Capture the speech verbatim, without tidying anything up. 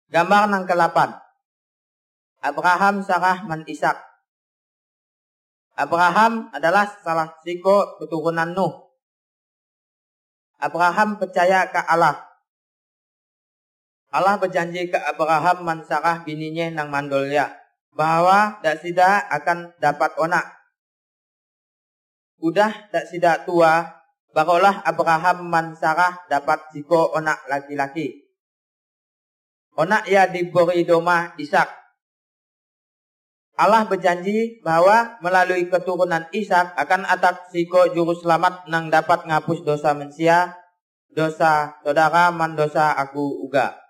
Gambar ng kalapan. Abraham, Sarah, man Ishak. Abraham adalah salah siko keturunan Nuh. Abraham percaya ke Allah. Allah berjanji ke Abraham man Sarah bininya nang mandolya bahwa dak sida akan dapat onak. Udah dak sida tua, barulah Abraham man Sarah dapat siko onak laki-laki. Onak ia diberi doma Ishak. Allah berjanji bahwa melalui keturunan Ishak akan atak siko juru selamat nang dapat ngapus dosa manusia, dosa saudara man dosa aku uga.